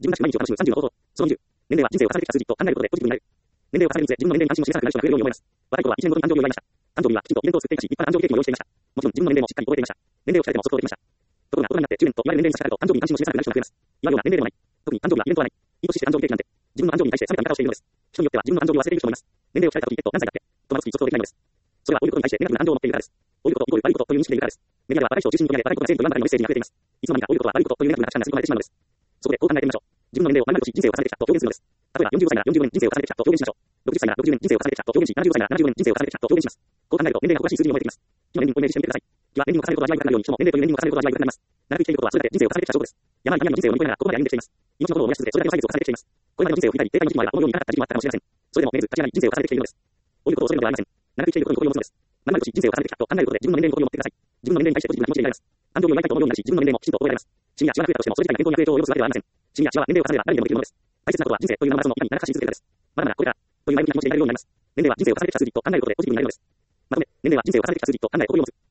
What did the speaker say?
自分らしく毎日を楽しむ30の方法。その20、年齢は人生を重ねてきた数字と考えることでポジティブになる。年齢を重ねるにつれ、自分の年齢に関心も小さくなる人が増えるように思います。若い頃は1年ごとに誕生日を祝いました。誕生日はきちんとイベントを作っていたし、立派な誕生日ケーキも用意していました。もちろん自分の年齢もしっかり覚えていました。年齢を伝えても即答できました。ところが大人になって10年と言われる年齢に差し掛かると誕生日に関心も示さなくなる人が増えます。今ような年齢でもない。特に誕生日はイベントはない。いい年して誕生日ケーキなんて、自分の誕生日に対して冷めた見方をしているのです。人によっては自分の誕生日を忘れている人もいます。年齢を伝えた時、何歳だっけとまずき卒業できないのです。それは老いることに対してネガティブな感情を持っているからです。老いることイコール悪いことという認識でいるからです。メディアでは若い人を中心に取り上げ、若いことが正義と言わんばかりのメッセージに溢れています。いつの間にか老いることは悪いことというネガティブな価値観が吸い込まれてしまうのです。そこでこう考えてみましょう。自分の年齢を〇〇年人生を重ねてきたと表現するのです。例えば40歳なら40年人生を重ねてきたと表現しましょう。60歳なら60年人生を重ねてきたと表現し、70歳なら70年人生を重ねてきたと表現します。こう考えると年齢が誇らしい数字に思えてきます。木の年輪をイメージしてみてください。木は年輪を重ねることが味わい深くなるように、人も年齢という年輪を重ねることが味わい深くなります。長く生きていることはそれだけ人生を重ねてきた証拠です。山あり谷ありの人生を乗り越えながらここまで歩んできています。命のことを燃やし続け、それだけの歳月を重ねてきています。これまでの人生を振り返り、正解の時期もあればこのようにいなかった時期もあったかもしれません。それでもめげず立ち上がり人生を重ねてきているのです。老いることを恐れるのではありません。長く生きていることに誇りを持つのです。何々年人生を重ねてきたと考えることで自分の年齢に誇りを持ってください。自分の年齢に対してポジティブな気持ちになります。誕生日を祝いたいと思うようになるし、自分の年齢もきちんと覚えられます。シミやシワが増えたとしてもそれ自体が健康に悪影響を及ぼすわけではありません。シミやシワは年齢を重ねれば誰にでもできるものです。大切なことは人生という名マラソンをいかに長く走り続けるかです。まだまだこれからという前向きな気持ちでいられるようになります。年齢は人生を重ねてきた数字と考えることでポジティブになれるのです。まとめ、年齢は人生を重ねてきた数字と考え心を持つ。